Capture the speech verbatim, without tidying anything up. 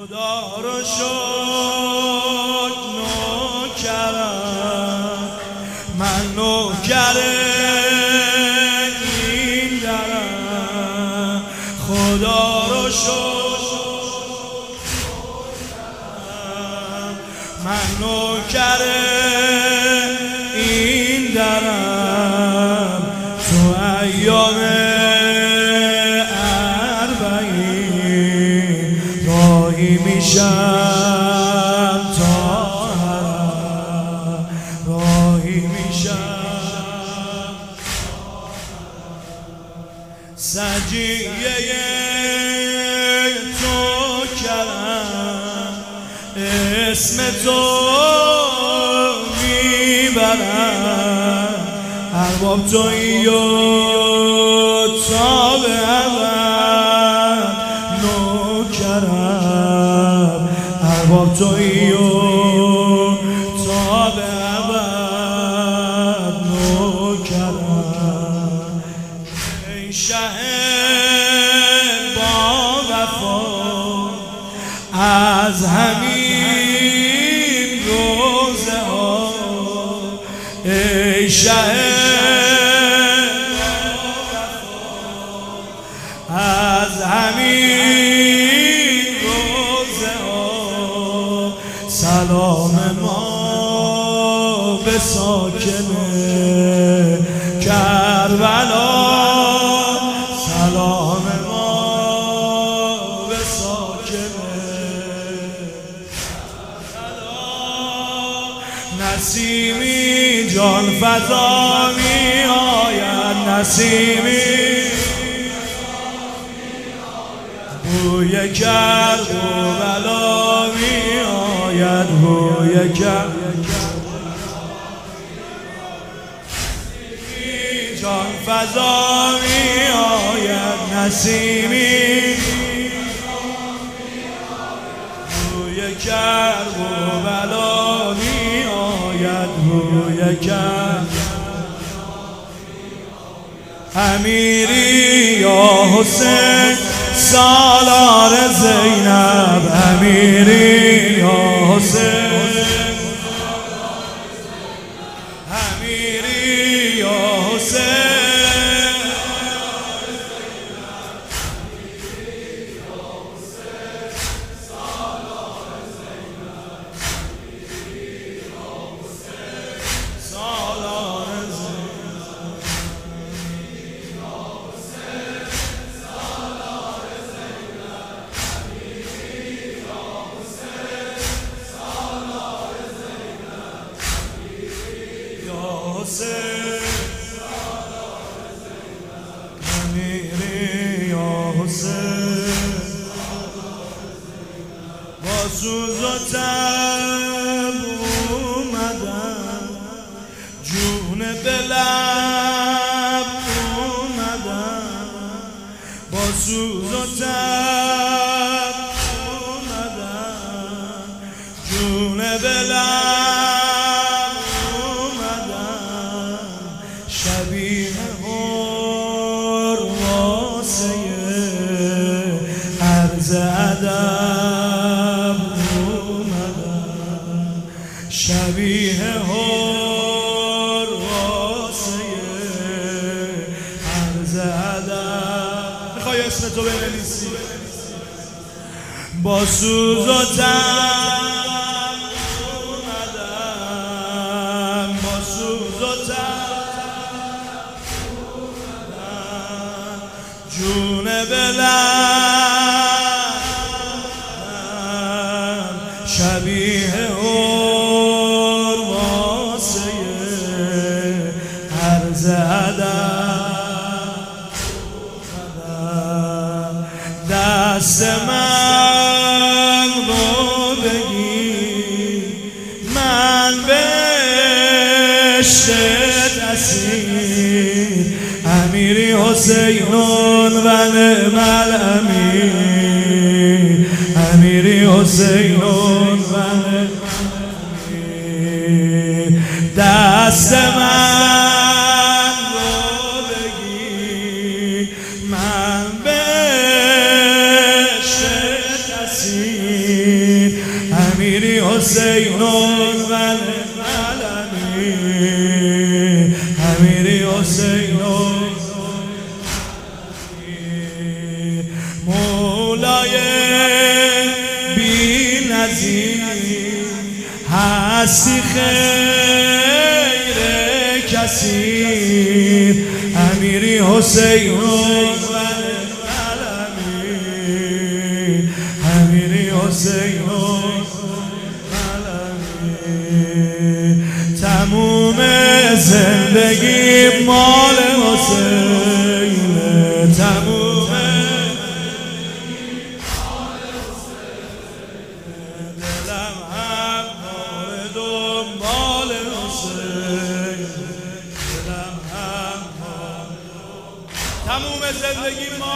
خدا رو شکر نوکرم، من نوکر این درم. خدا رو شکر من نوکر این درم. تو ایام اربعین راهی میشم تا حرم، راهی میشم سجیه تو کرم، اسم تو میبرم. ارباب تویی و تا به ابد نوکرم، ارباب تویی و تا به ابد نوکرم. ای شه با وفا از همین روزه ها، ای شه از همین روزه ها. سلام ما به ساکن کربلا، سلام ما به ساکن نسیمی جان فضا می آید، نسیمی بوی کرب و بلا می آید، بوی کرب جان فضا می آید. نسیمی بوی کرب و بلا می آید، بوی کرب. امیری یا حسین سالار زینب، امیری یا حسین، امیری یا حسین، سالار امیری یا حسین. با سوز و تب اومدم، جون به لب اومدم. با سوز و تب اومدم، جون به لب اومدم. شبیه هر واسه عرض ادب اومدم، شبیه هر واسه عرض ادب. میخوای اسم تو بنویسی؟ با سوز و تب اومدم، با سوز و تب اومدم. جون به لب شبیه هر واسه عرض ادب اومدم. دست من رو بگیر، من بهشت اسیر. امیری حسینون و نعم الامیر، امیری حسینون و نعم الامیر. دست من رو بگیر، من بهشت اسیر. کسی امیری حسین العالمی امیری حسین مولای بی نظیر هستی خیر کثیر امیری حسین العالمی امیری حسین العالمی تموم زندگی مال حسین تموم دلم هم مورد و مال حسین دلم هم تموم زندگی